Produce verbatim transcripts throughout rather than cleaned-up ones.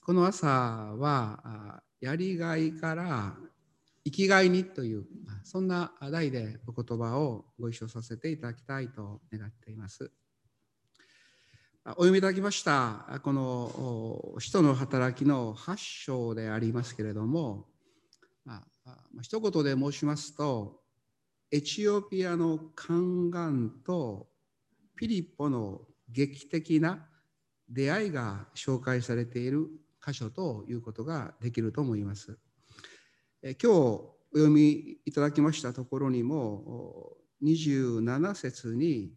この朝はやりがいから生きがいにというそんな題でお言葉をご一緒させていただきたいと願っています。お読みいただきましたこの使徒の働きのはち章でありますけれども、まあ、一言で申しますと、エチオピアの宦官とピリポの劇的な出会いが紹介されている箇所ということができると思います。今日お読みいただきましたところにもにじゅうなな節に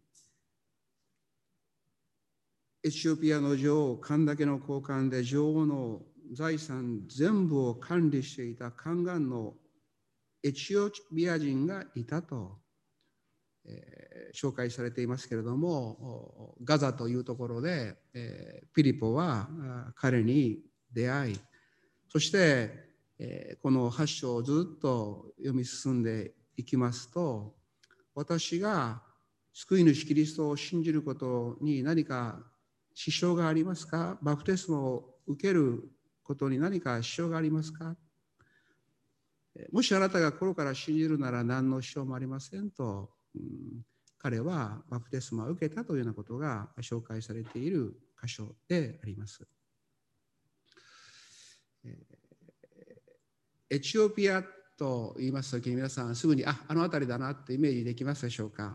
エチオピアの女王カンダケの高官で女王の財産全部を管理していた宦官のエチオピア人がいたと、えー、紹介されていますけれども、ガザというところで、えー、ピリポは彼に出会い、そして、えー、このはち章をずっと読み進んでいきますと、私が救い主キリストを信じることに何か支障がありますか？バプテスマを受けることに何か支障がありますか？もしあなたが心から信じるなら何の支障もありませんと、うん、彼はバプテスマを受けたというようなことが紹介されている箇所であります。エチオピアと言いますときに皆さんすぐにあ、あの辺りだなってイメージできますでしょうか？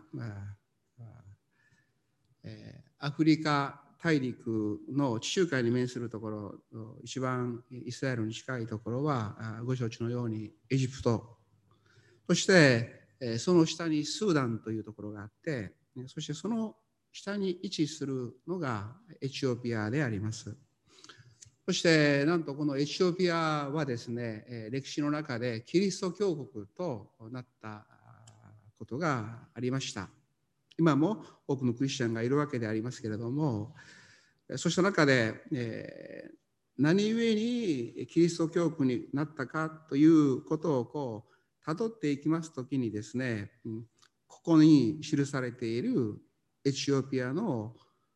アフリカ大陸の地中海に面するところ、一番イスラエルに近いところはご承知のようにエジプト、そしてその下にスーダンというところがあって、そしてその下に位置するのがエチオピアであります。そしてなんとこのエチオピアはですね、歴史の中でキリスト教国となったことがありました。今も多くのクリスチャンがいるわけでありますけれども、そうした中で、えー、何故にキリスト教国になったかということをこう辿っていきますときにですね、ここに記されているエチオピアの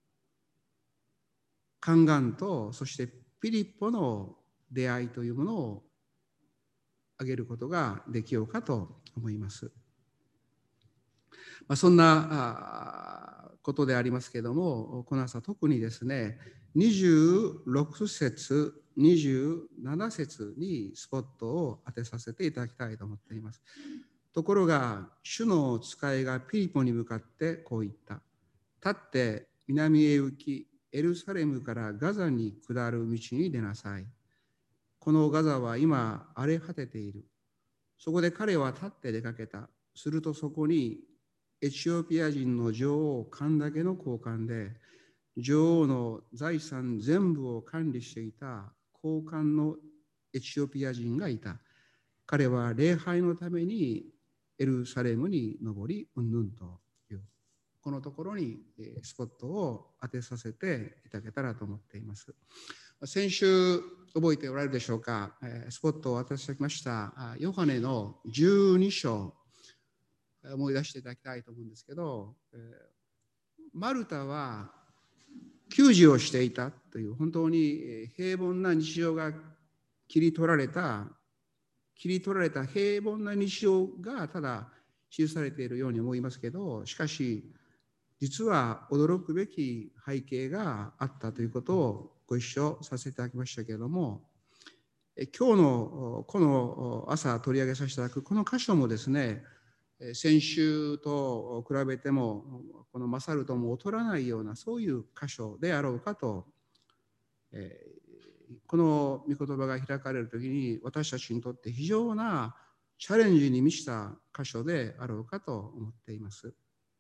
宦官とそしてピリポの出会いというものを挙げることができようかと思います。まあ、そんなことでありますけれども、この朝特にですね、にじゅうろく節、にじゅうなな節にスポットを当てさせていただきたいと思っています。ところが、主の使いがピリポに向かってこう言った。立って南へ行き、エルサレムからガザに下る道に出なさい。このガザは今荒れ果てている。そこで彼は立って出かけた。するとそこにエチオピア人の女王カンダケの高官で、女王の財産全部を管理していた高官のエチオピア人がいた。彼は礼拝のためにエルサレムに登り、うんぬんという、このところにスポットを当てさせていただけたらと思っています。先週覚えておられるでしょうか？スポットを当てさせましたヨハネのじゅうに章、思い出していただきたいと思うんですけど、マルタは給仕をしていたという本当に平凡な日常が切り取られた切り取られた平凡な日常がただ記されているように思いますけど、しかし実は驚くべき背景があったということをご一緒させていただきましたけれども、今日のこの朝取り上げさせていただくこの箇所もですね、先週と比べてもこの勝るとも劣らないようなそういう箇所であろうかと、えー、この御言葉が開かれるときに私たちにとって非常なチャレンジに満ちた箇所であろうかと思っています。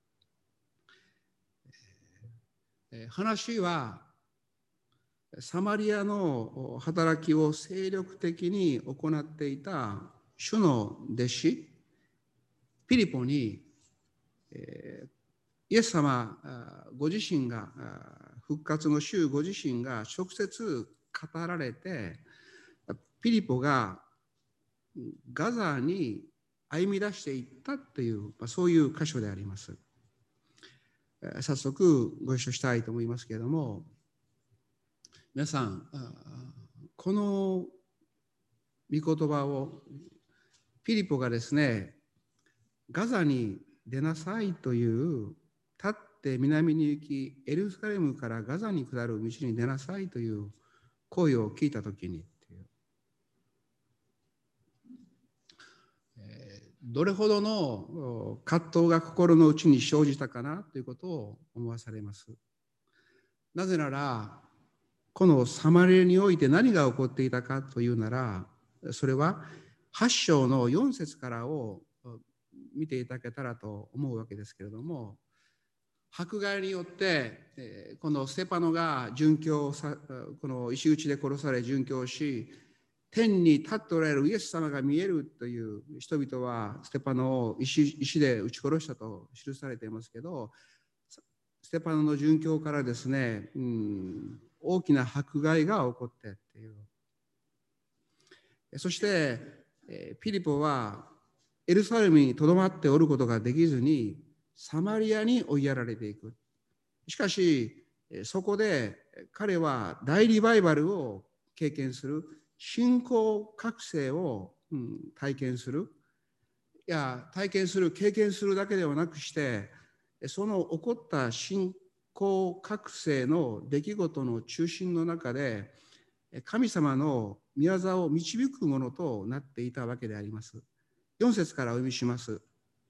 えー、話はサマリアの働きを精力的に行っていた主の弟子ピリポに、えー、イエス様ご自身が復活の主ご自身が直接語られて、ピリポがガザに歩み出していったという、そういう箇所であります。早速ご一緒したいと思いますけれども、皆さんこの御言葉をピリポがですね、ガザに出なさいという、立って南に行き、エルサレムからガザに下る道に出なさいという声を聞いたときに、どれほどの葛藤が心の内に生じたかなということを思わされます。なぜなら、このサマリアにおいて何が起こっていたかというなら、それははち章のよん節からを見ていただけたらと思うわけですけれども、迫害によってこのステパノが殉教さ、この石打ちで殺され殉教し、天に立っておられるイエス様が見えるという人々はステパノを 石, 石で撃ち殺したと記されていますけど、ステパノの殉教からですね、うん、大きな迫害が起こってっていう。そしてピリポはエルサレムにとどまっておることができずにサマリアに追いやられていく。しかしそこで彼は大リバイバルを経験する、信仰覚醒を、うん、体験する。いや、体験する、経験するだけではなくして、その起こった信仰覚醒の出来事の中心の中で、神様の御業を導くものとなっていたわけであります。よん節からお読みします。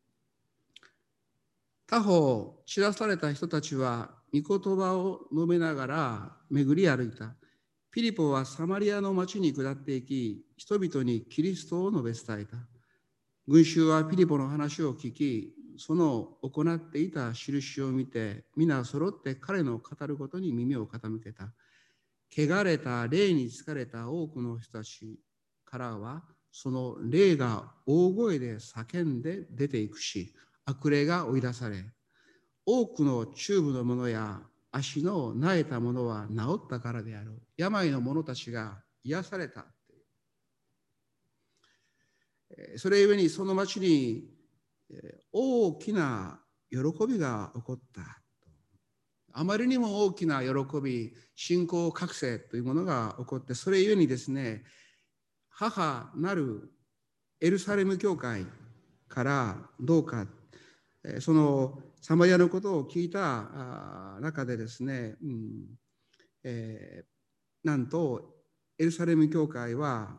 他方、散らされた人たちは、御言葉を述べながら巡り歩いた。ピリポはサマリアの町に下っていき、人々にキリストを述べ伝えた。群衆はピリポの話を聞き、その行っていた印を見て、皆揃って彼の語ることに耳を傾けた。汚れた霊に疲れた多くの人たちからは、その霊が大声で叫んで出ていくし、悪霊が追い出され、多くの中部の者や足のなえた者は治ったからである。病の者たちが癒された。それゆえにその町に大きな喜びが起こった。あまりにも大きな喜び、信仰覚醒というものが起こって、それゆえにですね、母なるエルサレム教会からどうか、そのサマリアのことを聞いた中でですね、うんえー、なんとエルサレム教会は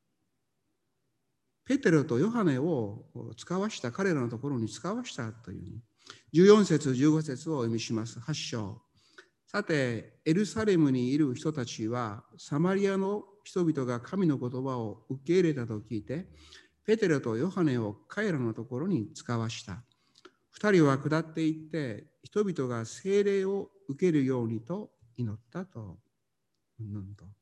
ペテロとヨハネを使わした、彼らのところに使わしたという。じゅうよん節じゅうご節をお読みします。はち章。さてエルサレムにいる人たちはサマリアの人々が神の言葉を受け入れたと聞いて、ペテロとヨハネを彼らのところに使わした。二人は下っていって人々が聖霊を受けるようにと祈ったと。うんと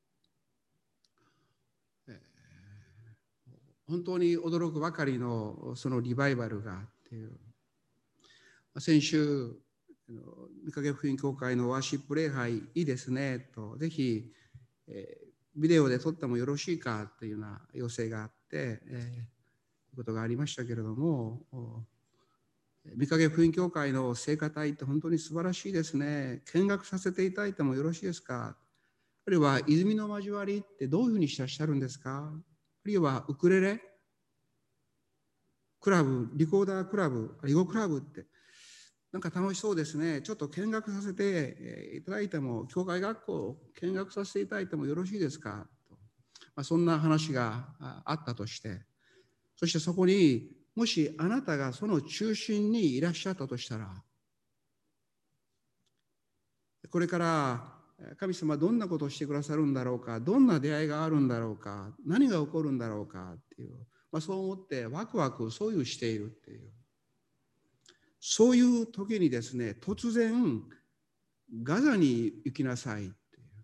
本当に驚くばかりのそのリバイバルがっていう。先週御影福音教会のワーシップ礼拝いいですねと、ぜひ、えー、ビデオで撮ってもよろしいかというような要請があって、えー、ことがありましたけれども、御影福音教会の聖歌隊って本当に素晴らしいですね。見学させていただいてもよろしいですか。あるいは泉の交わりってどういうふうにしてらっしゃるんですか。あるいはウクレレクラブ、リコーダークラブ、囲碁クラブってなんか楽しそうですね。ちょっと見学させていただいても、教会学校を見学させていただいてもよろしいですかと、まあ、そんな話があったとして、そしてそこにもしあなたがその中心にいらっしゃったとしたら、これから神様どんなことをしてくださるんだろうか、どんな出会いがあるんだろうか、何が起こるんだろうかっていう、まあ、そう思ってワクワクそういうしているっていう、そういう時にですね、突然ガザに行きなさいっていう。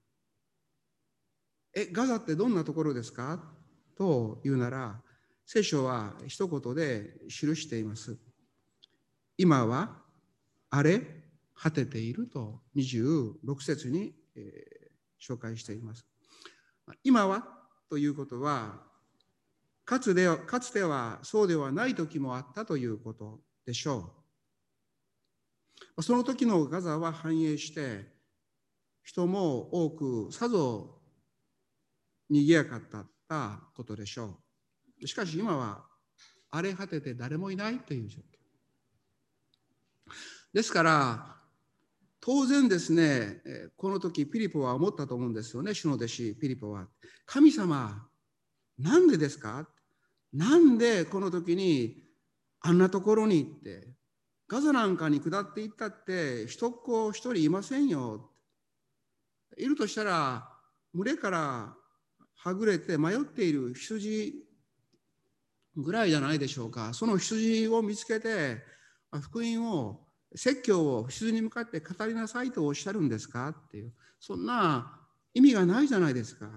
え、ガザってどんなところですかというなら、聖書は一言で記しています。今は荒れ果てているとにじゅうろく節に、えー、紹介しています。今はということは、かつては、かつてはそうではない時もあったということでしょう。その時のガザは繁栄して、人も多く、さぞ賑やかだったことでしょう。しかし今は荒れ果てて誰もいないという状況ですから、当然ですね、この時ピリポは思ったと思うんですよね。主の弟子ピリポは、神様なんでですか、なんでこの時にあんなところに行ってガザなんかに下っていったって一っ子一人いませんよ。いるとしたら群れからはぐれて迷っている羊ぐらいじゃないでしょうか。その羊を見つけて福音を説教を羊に向かって語りなさいとおっしゃるんですかっていう、そんな意味がないじゃないですか。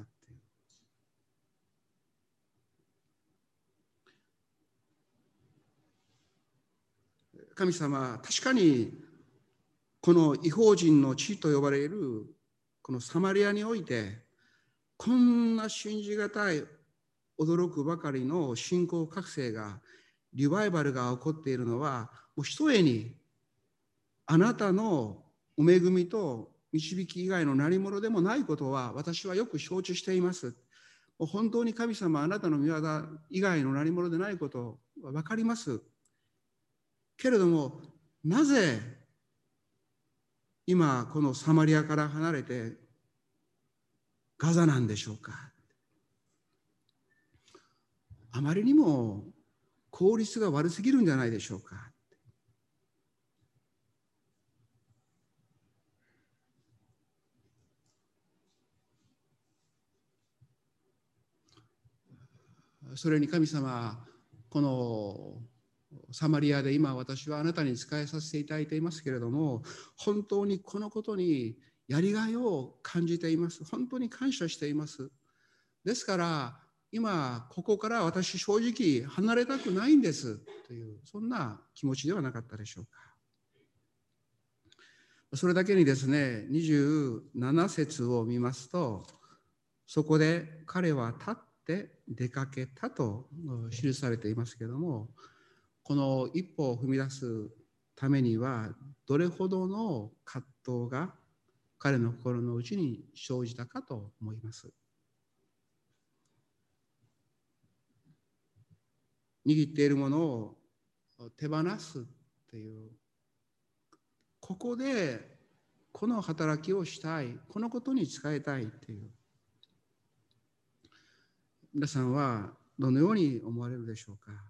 神様、確かにこの異邦人の地と呼ばれるこのサマリアにおいて、こんな信じがたい驚くばかりの信仰覚醒が、リバイバルが起こっているのは、もうひとえにあなたのお恵みと導き以外の何者でもないことは私はよく承知しています。もう本当に神様、あなたの御業以外の何者でないことは分かります。けれども、なぜ今このサマリアから離れてガザなんでしょうか。あまりにも効率が悪すぎるんじゃないでしょうか。それに神様、このサマリアで今私はあなたに仕えさせていただいていますけれども、本当にこのことにやりがいを感じています。本当に感謝しています。ですから今ここから私正直離れたくないんですという、そんな気持ちではなかったでしょうか。それだけにですね、にじゅうなな節を見ますと、そこで彼は立って出かけたと記されていますけれども、この一歩を踏み出すためにはどれほどの葛藤が彼の心の内に生じたかと思います。握っているものを手放すっていう、ここでこの働きをしたい、このことに使いたいっていう、皆さんはどのように思われるでしょうか。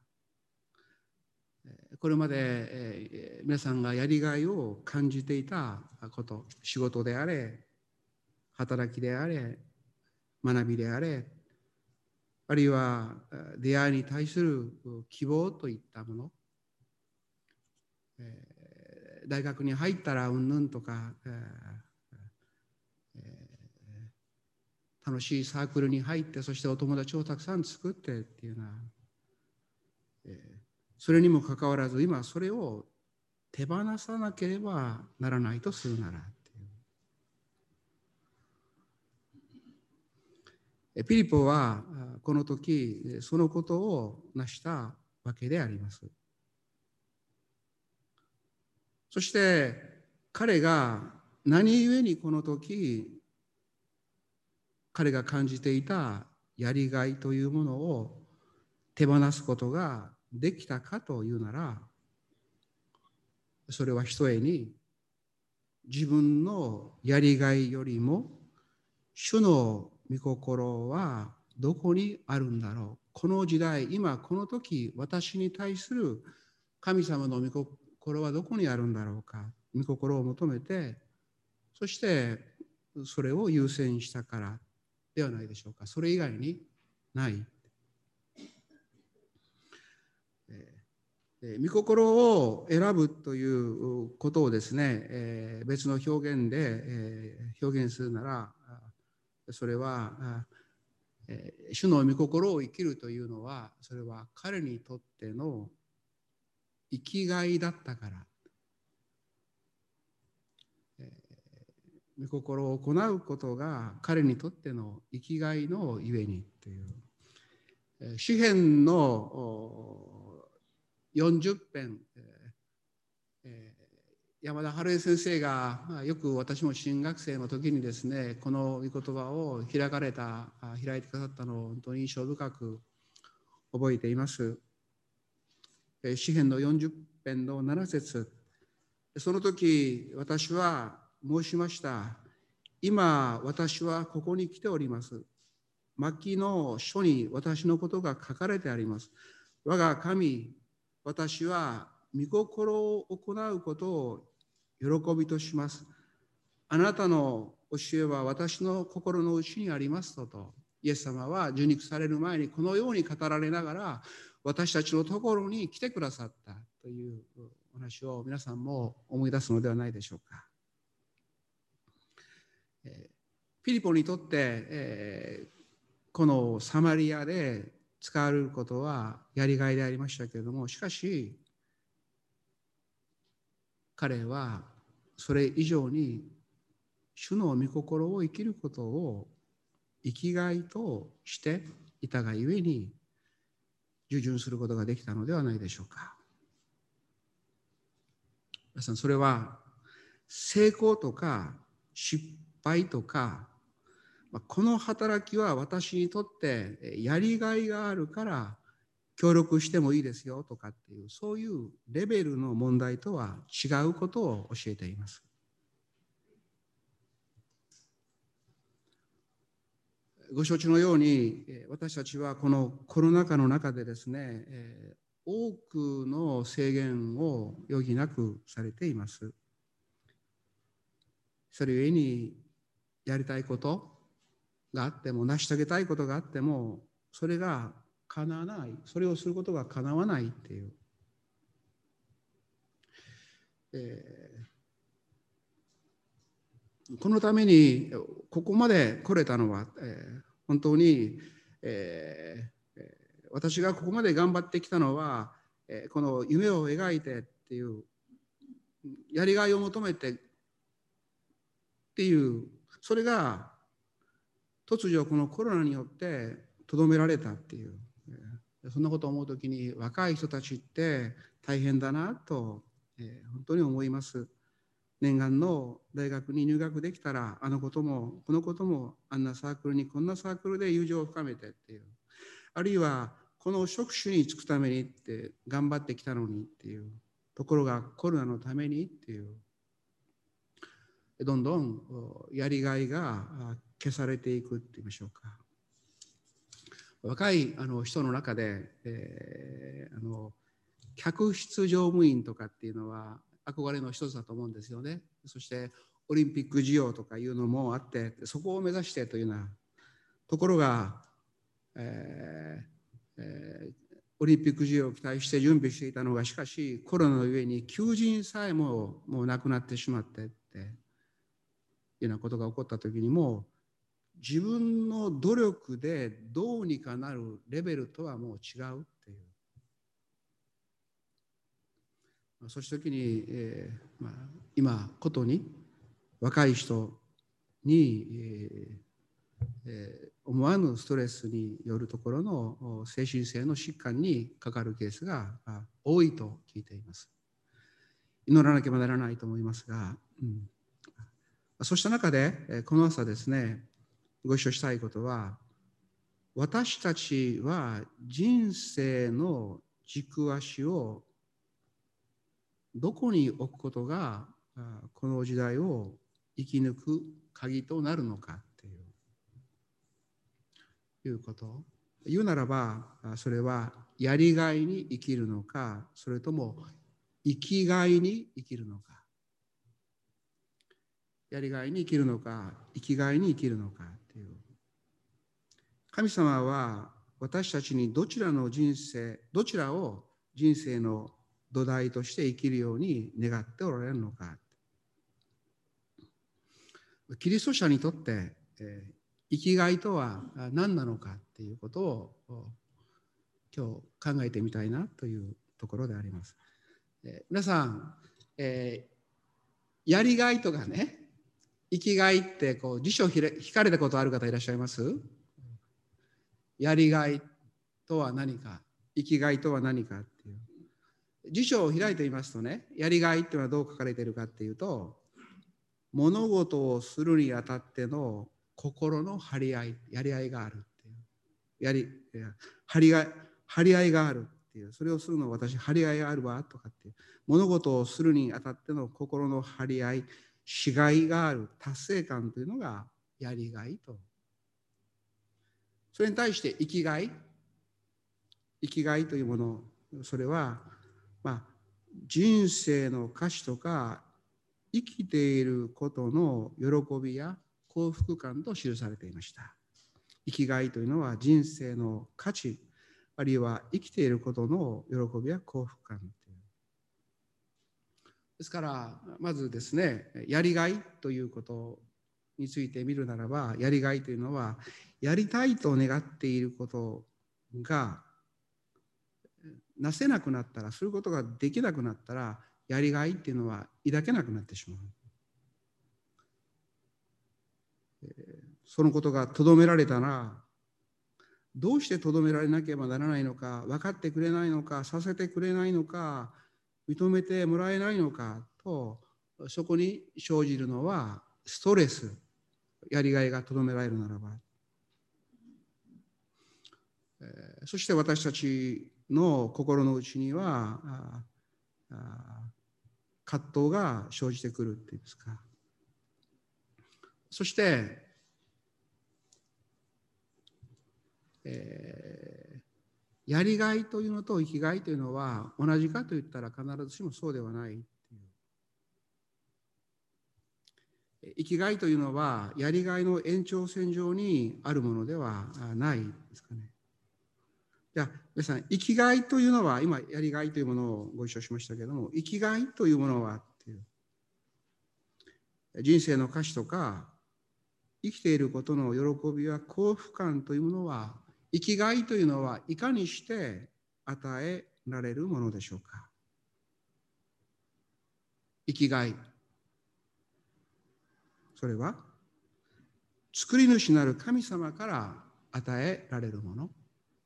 これまで皆さんがやりがいを感じていたこと、仕事であれ、働きであれ、学びであれ、あるいは出会いに対する希望といったもの、大学に入ったらうんぬんとか、楽しいサークルに入って、そしてお友達をたくさん作ってっていうような、それにもかかわらず今それを手放さなければならないとするならっていう、ピリポはこの時そのことを成したわけであります。そして彼が何故にこの時彼が感じていたやりがいというものを手放すことができたかというなら、それはひとえに自分のやりがいよりも主の御心はどこにあるんだろう。この時代、今この時、私に対する神様の御心はどこにあるんだろうか。御心を求めて、そしてそれを優先したからではないでしょうか。それ以外にない。御心を選ぶということをですね、えー、別の表現で、えー、表現するなら、それは、えー、主の御心を生きるというのは、それは彼にとっての生きがいだったから、えー、御心を行うことが彼にとっての生きがいのゆえにという、えー、詩編のよんじゅっ編、えー山田春江先生がよく私も新学生の時にですね、この御言葉を開かれた開いてくださったのを本当に印象深く覚えています。詩編のよんじゅっ編のなな節、その時私は申しました。今私はここに来ております。末期の書に私のことが書かれてあります。我が神、私は御心を行うことを喜びとします。あなたの教えは私の心の内にありますとと、イエス様は受肉される前にこのように語られながら私たちのところに来てくださったというお話を皆さんも思い出すのではないでしょうか。フィリポにとって、えー、このサマリアで使われることはやりがいでありましたけれども、しかし彼はそれ以上に主の御心を生きることを生きがいとしていたがゆえに従順することができたのではないでしょうか。皆さん、それは成功とか失敗とか、この働きは私にとってやりがいがあるから協力してもいいですよとかっていう、そういうレベルの問題とは違うことを教えています。ご承知のように、私たちはこのコロナ禍の中でですね、多くの制限を余儀なくされています。それゆえにやりたいことがあっても、成し遂げたいことがあっても、それが叶わない、それをすることが叶わないっていう、えー、このためにここまで来れたのは、えー、本当に、えー、私がここまで頑張ってきたのは、えー、この夢を描いてっていうやりがいを求めてっていう、それが突如このコロナによってとどめられたっていう、そんなことを思うときに若い人たちって大変だなと、えー、本当に思います。念願の大学に入学できたらあのこともこのこともあんなサークルにこんなサークルで友情を深めてっていう、あるいはこの職種に就くためにって頑張ってきたのにっていうところがコロナのためにっていう、どんどんやりがいが消されていくって言いましょうか。若いあの人の中で、えー、あの客室乗務員とかっていうのは憧れの一つだと思うんですよね。そしてオリンピック需要とかいうのもあって、そこを目指してというようなところが、えーえー、オリンピック需要を期待して準備していたのが、しかしコロナの上に求人さえももうなくなってしまってっていうようなことが起こった時にも、自分の努力でどうにかなるレベルとはもう違うっていう、そうした時に、えーまあ、今ことに若い人に、えーえー、思わぬストレスによるところの精神性の疾患にかかるケースが多いと聞いています。祈らなければならないと思いますが、うん、そうした中でこの朝ですね、ご一緒したいことは、私たちは人生の軸足をどこに置くことがこの時代を生き抜く鍵となるのかっていうこと。言うならば、それはやりがいに生きるのか、それとも生きがいに生きるのか。やりがいに生きるのか、生きがいに生きるのかっていう。神様は私たちにどちらの人生、どちらを人生の土台として生きるように願っておられるのか。キリスト者にとって、えー、生きがいとは何なのかっていうことを今日考えてみたいなというところであります。えー、皆さん、えー、やりがいとかね、生きがいってこう辞書を引かれたことある方いらっしゃいます？やりがいとは何か、生きがいとは何かっていう。 辞書を開いてみますとね、やりがいっていうのはどう書かれているかっていうと、物事をするにあたっての心の張り合い、やり合いがあるっていう。やり、張り合い、張り合いがあるっていう。それをするのを私、張り合いがあるわとかっていう。物事をするにあたっての心の張り合い、しがいがある、達成感というのがやりがいと。それに対して生きがい、生きがいというもの、それは、まあ、人生の価値とか、生きていることの喜びや幸福感と記されていました。生きがいというのは人生の価値、あるいは生きていることの喜びや幸福感という。ですから、まずですね、やりがいということについて見るならば、やりがいというのは、やりたいと願っていることがなせなくなったら、することができなくなったら、やりがいっていうのは抱けなくなってしまう。そのことがとどめられたら、どうしてとどめられなければならないのか、分かってくれないのか、させてくれないのか、認めてもらえないのかと、そこに生じるのはストレス、やりがいがとどめられるならば。そして私たちの心の内には、葛藤が生じてくるっていうんですか。そして、えー、やりがいというのと生きがいというのは同じかといったら必ずしもそうではないっていう。生きがいというのはやりがいの延長線上にあるものではないですかね。じゃあ皆さん、生きがいというのは、今やりがいというものをご一緒しましたけれども、生きがいというものはっていう、人生の価値とか生きていることの喜びや幸福感というものは、生きがいというのはいかにして与えられるものでしょうか。生きがい、それは作り主なる神様から与えられるもの。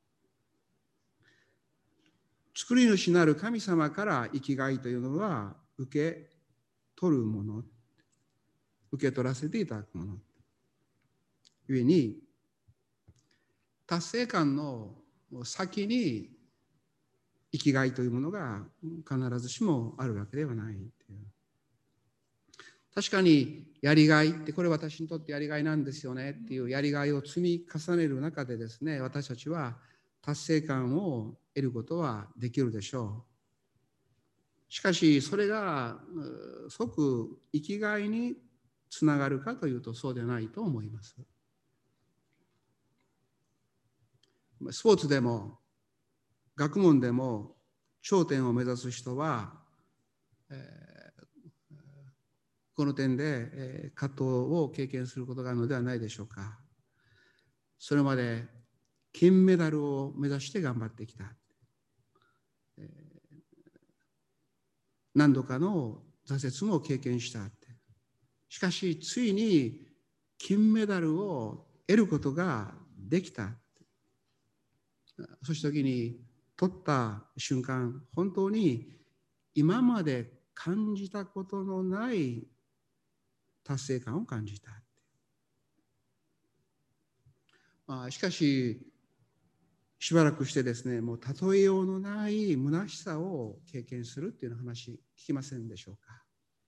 作り主なる神様から生きがいというのは受け取るもの、受け取らせていただくもの。ゆえに、達成感の先に生きがいというものが必ずしもあるわけではないという。確かにやりがいって、これ私にとってやりがいなんですよねっていうやりがいを積み重ねる中でですね、私たちは達成感を得ることはできるでしょう。しかしそれが即生きがいにつながるかというとそうではないと思います。スポーツでも学問でも頂点を目指す人は、えー、この点で、えー、葛藤を経験することがあるのではないでしょうか。それまで金メダルを目指して頑張ってきた。えー、何度かの挫折も経験した。しかしついに金メダルを得ることができた。そした時に取った瞬間、本当に今まで感じたことのない達成感を感じた。まあ、しかししばらくしてですね、もう例えようのない虚しさを経験するっていう話聞きませんでしょうか。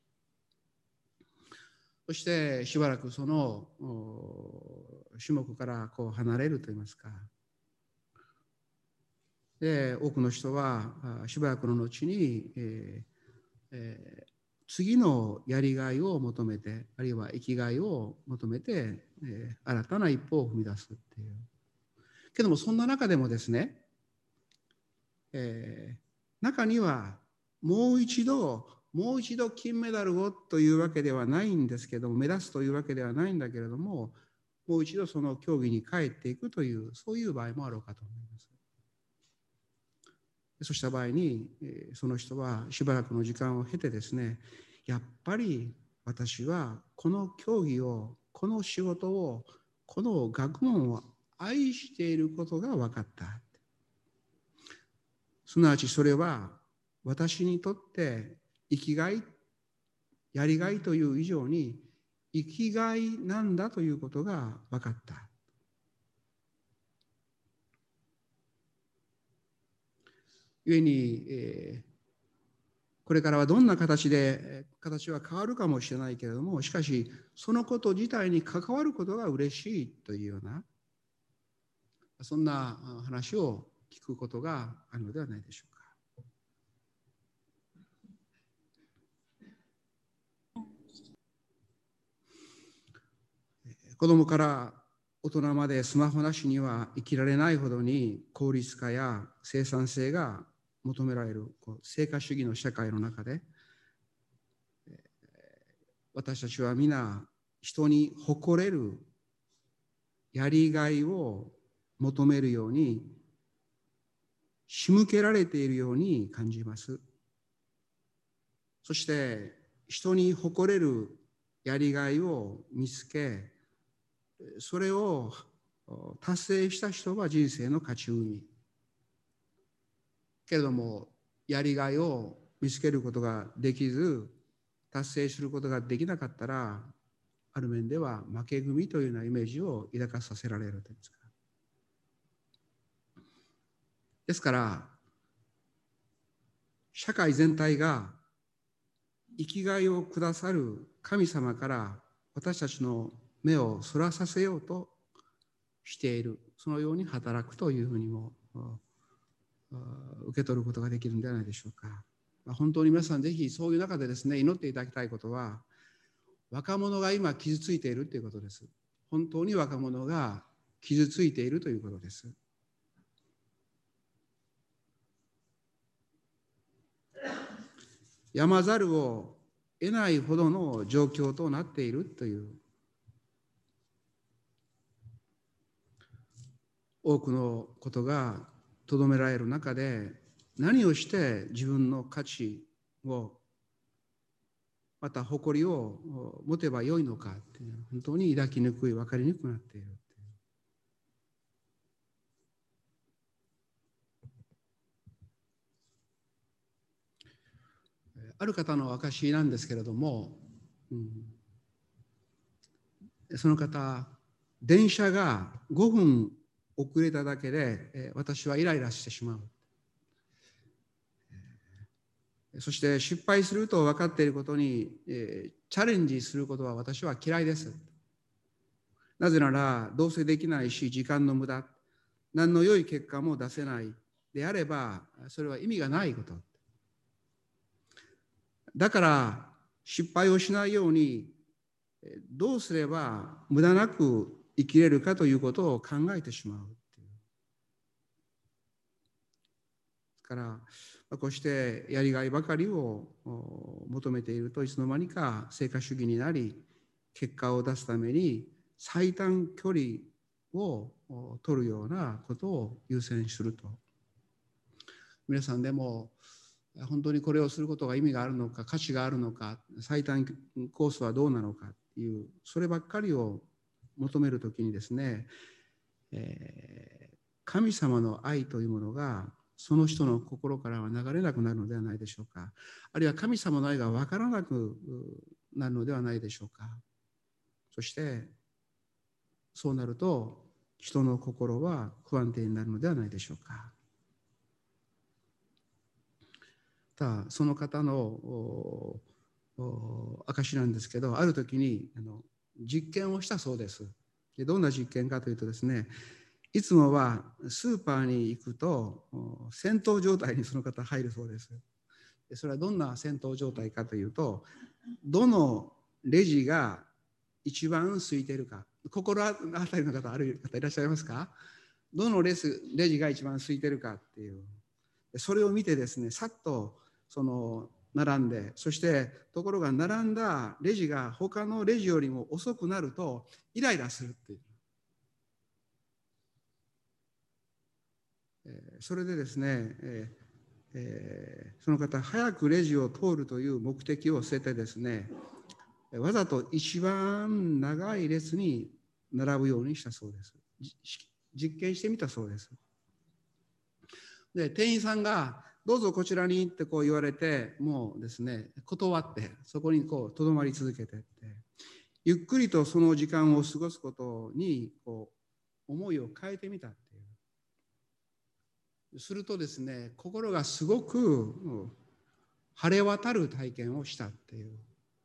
そしてしばらくその種目からこう離れるといいますか。で、多くの人はしばらくの後に、えーえー、次のやりがいを求めて、あるいは生きがいを求めて、えー、新たな一歩を踏み出すっていう。けどもそんな中でもですね、えー、中にはもう一度もう一度金メダルをというわけではないんですけども、目指すというわけではないんだけれども、もう一度その競技に帰っていくという、そういう場合もあろうかと思います。そうした場合に、その人はしばらくの時間を経てですね、やっぱり私はこの競技を、この仕事を、この学問を愛していることが分かった。すなわちそれは私にとって生きがい、やりがいという以上に生きがいなんだということが分かった。故に、えー、これからはどんな形で形は変わるかもしれないけれども、しかしそのこと自体に関わることが嬉しいというような、そんな話を聞くことがあるのではないでしょうか。子供から大人までスマホなしには生きられないほどに効率化や生産性が求められる成果主義の社会の中で、私たちは皆人に誇れるやりがいを求めるように仕向けられているように感じます。そして人に誇れるやりがいを見つけ、それを達成した人は人生の勝ち組。けれどもやりがいを見つけることができず達成することができなかったら、ある面では負け組というようなイメージを抱かさせられるというんですか。ですから社会全体が生きがいをくださる神様から私たちの目をそらさせようとしている、そのように働くというふうにも受け取ることができるんではないでしょうか。本当に皆さんぜひそういう中でですね、祈っていただきたいことは、若者が今傷ついているということです。本当に若者が傷ついているということです。やまざるを得ないほどの状況となっているという、多くのことがとどめられる中で、何をして自分の価値をまた誇りを持てばよいのかっていう、本当に抱きにくい、分かりにくくなっている。ある方の証なんですけれども、うん、その方、電車がごふん遅れただけで、え私はイライラしてしまう。そして失敗すると分かっていることに、えー、チャレンジすることは私は嫌いです。なぜならどうせできないし時間の無駄、何の良い結果も出せないであればそれは意味がないこと。だから失敗をしないようにどうすれば無駄なく生きれるかということを考えてしまう。からこうしてやりがいばかりを求めていると、いつの間にか成果主義になり、結果を出すために最短距離を取るようなことを優先すると。皆さんでも本当にこれをすることが意味があるのか、価値があるのか、最短コースはどうなのかっていう、そればっかりを求めるときにですね、えー、神様の愛というものがその人の心からは流れなくなるのではないでしょうか。あるいは神様の愛が分からなくなるのではないでしょうか。そしてそうなると人の心は不安定になるのではないでしょうか。ただその方の証なんですけど、ある時にあの実験をしたそうです。でどんな実験かというとですね、いつもはスーパーに行くと戦闘状態にその方入るそうです。それはどんな戦闘状態かというと、どのレジが一番空いているか、心当たりの方ある方いらっしゃいますか？どのレスレジが一番空いているかっていう、それを見てですね、さっとその並んで、そしてところが並んだレジが他のレジよりも遅くなるとイライラするっていう。それでですね、えーえー、その方早くレジを通るという目的を捨ててですね、わざと一番長い列に並ぶようにしたそうです。実験してみたそうです。で店員さんがどうぞこちらにってこう言われて、もうですね、断って、そこにこう、とどまり続けてって、ゆっくりとその時間を過ごすことに、こう、思いを変えてみたっていう。するとですね、心がすごく晴れ渡る体験をしたっていう。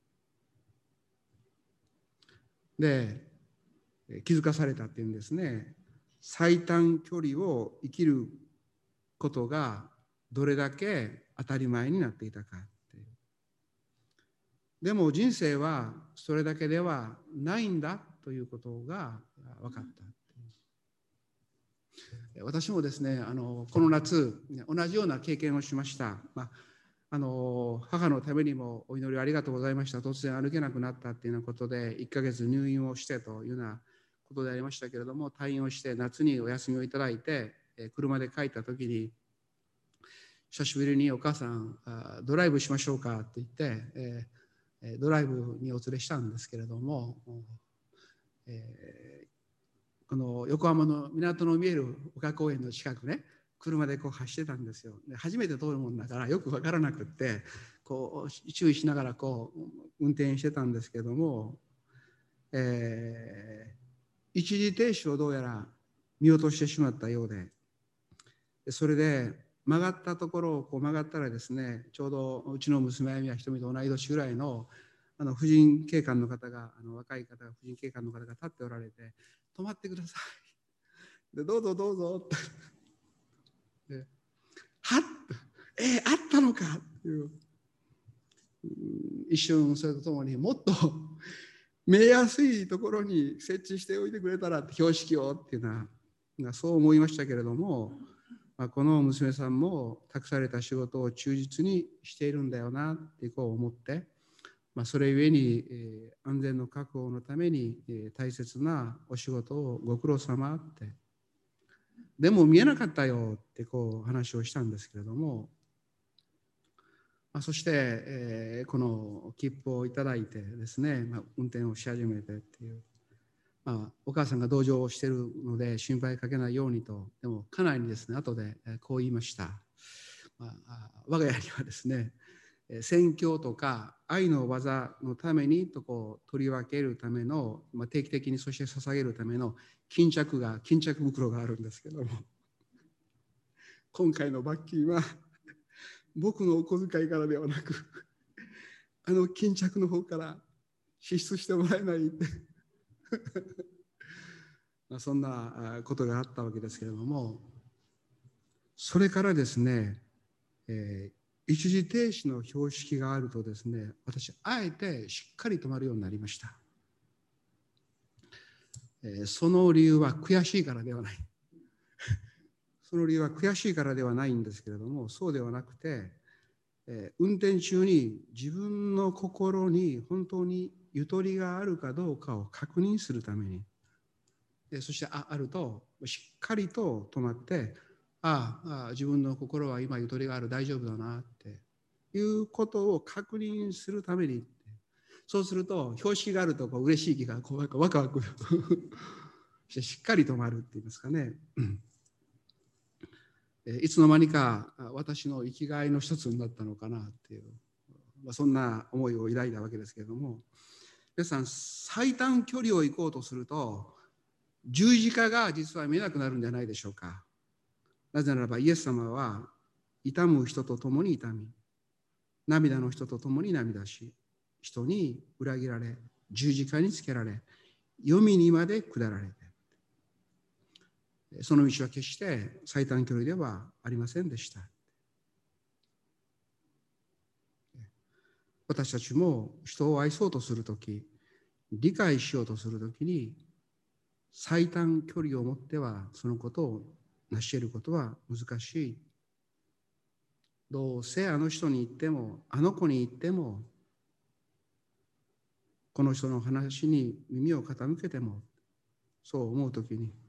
で、気づかされたっていうんですね。最短距離を生きることがどれだけ当たり前になっていたかっていう。でも人生はそれだけではないんだということが分かった。私もですね、あのこの夏同じような経験をしました。まあ、あの母のためにもお祈りありがとうございました。突然歩けなくなったっていうようなことでいっかげつ入院をしてというようなことでありましたけれども、退院をして夏にお休みをいただいて車で帰った時に、久しぶりにお母さんドライブしましょうかって言って、えドライブにお連れしたんですけれども、えーこの横浜の港の見える丘公園の近くね、車でこう走ってたんですよ。で初めて通るもんだからよく分からなくってこう注意しながらこう運転してたんですけども、えー、一時停止をどうやら見落としてしまったようで、それで曲がったところをこう曲がったらですね、ちょうどうちの娘あゆみやひとみと同い年ぐらいのあの婦人警官の方が、あの若い方が婦人警官の方が立っておられて、止まってください。でどうぞどうぞってで、はっえー、あったのかっていう、一瞬それとともにもっと見えやすいところに設置しておいてくれたらって、標識をっていうのはそう思いましたけれども、まあ、この娘さんも託された仕事を忠実にしているんだよなってこう思って、まあ、それゆえに、えー、安全の確保のために、えー、大切なお仕事をご苦労様って、でも見えなかったよってこう話をしたんですけれども、まあ、そして、えー、この切符をいただいてですね、まあ、運転をし始めてっていう、まあ、お母さんが同情をしているので心配かけないようにと、でも家内にですね後でこう言いました。まあ、我が家にはですね、宣教とか愛の技のためにとこう取り分けるための、まあ、定期的にそして捧げるための巾着が巾着袋があるんですけども、今回の罰金は僕のお小遣いからではなくあの巾着の方から支出してもらえないってそんなことがあったわけですけれども、それからですね、えー一時停止の標識があるとですね、私あえてしっかり止まるようになりました。えー、その理由は悔しいからではないその理由は悔しいからではないんですけれども、そうではなくて、えー、運転中に自分の心に本当にゆとりがあるかどうかを確認するために、でそして あ, あるとしっかりと止まって、ああ自分の心は今ゆとりがある、大丈夫だなっていうことを確認するために、そうすると標識があるとこう嬉しい気がこうワクワクしてしっかり止まるって言いますかね、いつの間にか私の生きがいの一つになったのかなっていう、まあ、そんな思いを抱いたわけですけれども、皆さん最短距離を行こうとすると十字架が実は見えなくなるんじゃないでしょうか。なぜならばイエス様は痛む人と共に痛み、涙の人と共に涙し、人に裏切られ十字架につけられ黄泉にまで下られて、その道は決して最短距離ではありませんでした。私たちも人を愛そうとするとき、理解しようとするときに最短距離を持ってはそのことを成し得ることは難しい。どうせあの人に言ってもあの子に言ってもこの人の話に耳を傾けても、そう思うときに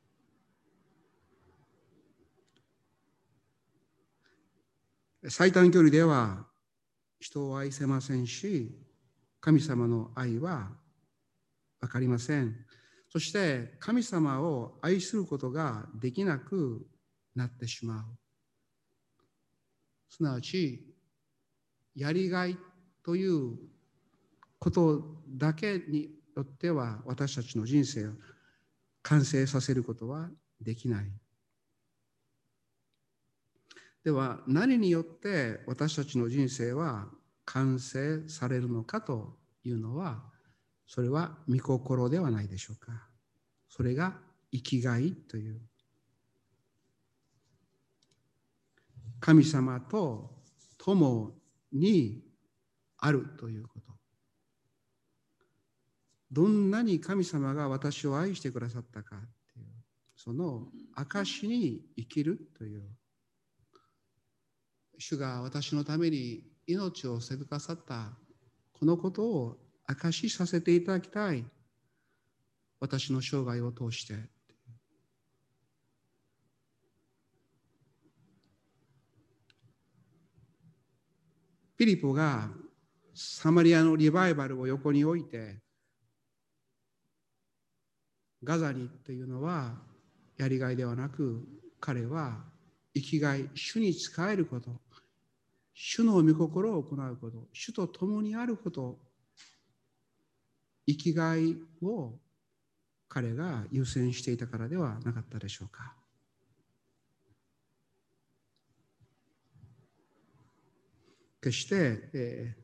最短距離では人を愛せませんし、神様の愛は分かりません。そして神様を愛することができなくなってしまう。 すなわちやりがいということだけによっては私たちの人生を完成させることはできない。では何によって私たちの人生は完成されるのかというのは、それは御心ではないでしょうか。それが生きがいという、神様と共にあるということ。どんなに神様が私を愛してくださったかっていう、その証に生きるという、主が私のために命を捨てくださったこのことを証しさせていただきたい。私の生涯を通して。ピリポがサマリアのリバイバルを横に置いて、ガザにというのはやりがいではなく、彼は生きがい、主に仕えること、主の御心を行うこと、主と共にあること、生きがいを彼が優先していたからではなかったでしょうか。決して、え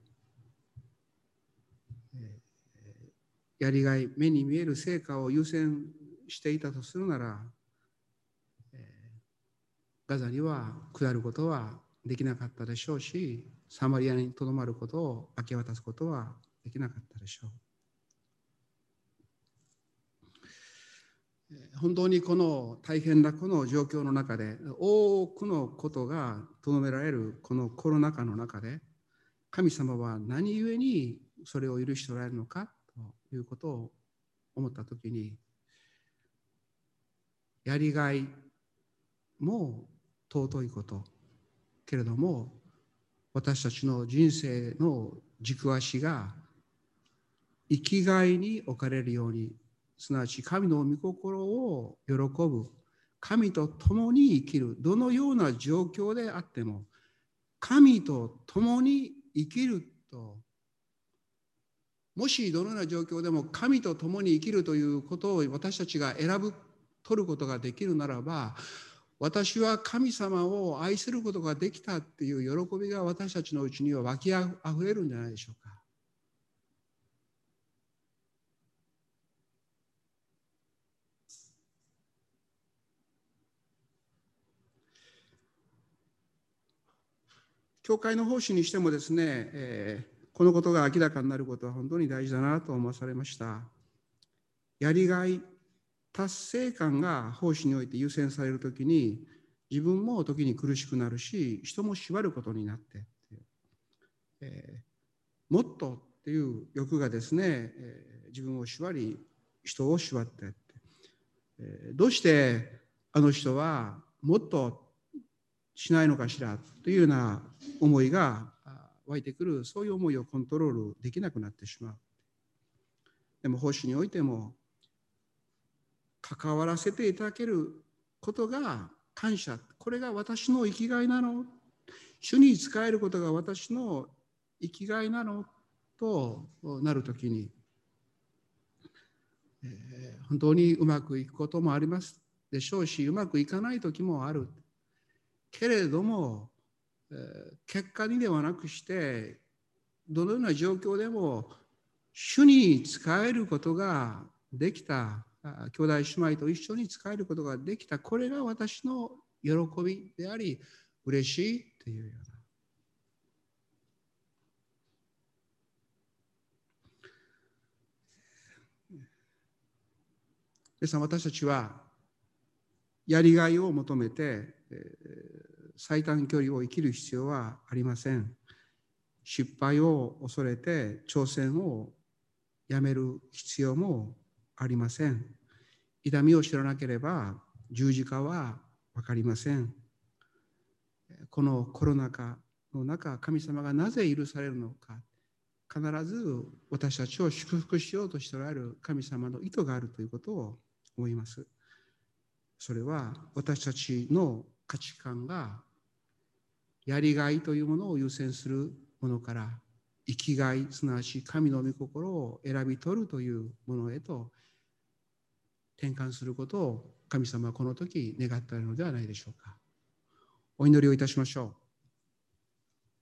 ーえー、やりがい、目に見える成果を優先していたとするなら、えー、ガザには下ることはできなかったでしょうし、サマリアにとどまることを明け渡すことはできなかったでしょう。本当にこの大変なこの状況の中で、多くのことがとどめられるこのコロナ禍の中で、神様は何故にそれを許しておられるのかということを思ったときに、やりがいも尊いことけれども、私たちの人生の軸足が生きがいに置かれるように、すなわち神の御心を喜ぶ、神と共に生きる、どのような状況であっても神と共に生きると、もしどのような状況でも神と共に生きるということを私たちが選ぶ取ることができるならば、私は神様を愛することができたっていう喜びが私たちのうちには湧きあふれるんじゃないでしょうか。教会の奉仕にしてもですね、えー、このことが明らかになることは本当に大事だなと思わされました。やりがい、達成感が奉仕において優先されるときに、自分も時に苦しくなるし、人も縛ることになって、えー、もっとっていう欲がですね、えー、自分を縛り、人を縛って、えー、どうしてあの人はもっとしないのかしらというような思いが湧いてくる、そういう思いをコントロールできなくなってしまう。でも奉仕においても関わらせていただけることが感謝、これが私の生きがいなの、主に仕えることが私の生きがいなのとなるときに、えー、本当にうまくいくこともありますでしょうし、うまくいかないときもあるけれども、えー、結果にではなくしてどのような状況でも主に仕えることができた、兄弟姉妹と一緒に仕えることができた、これが私の喜びであり嬉しいというような。ですから私たちはやりがいを求めて、えー、最短距離を生きる必要はありません。失敗を恐れて挑戦をやめる必要もありません。痛みを知らなければ十字架は分かりません。このコロナ禍の中、神様がなぜ許されるのか、必ず私たちを祝福しようとしておられる神様の意図があるということを思います。それは私たちの価値観がやりがいというものを優先するものから、生きがい、すなわち神の御心を選び取るというものへと転換することを神様はこの時願ったのではないでしょうか。お祈りをいたしましょう。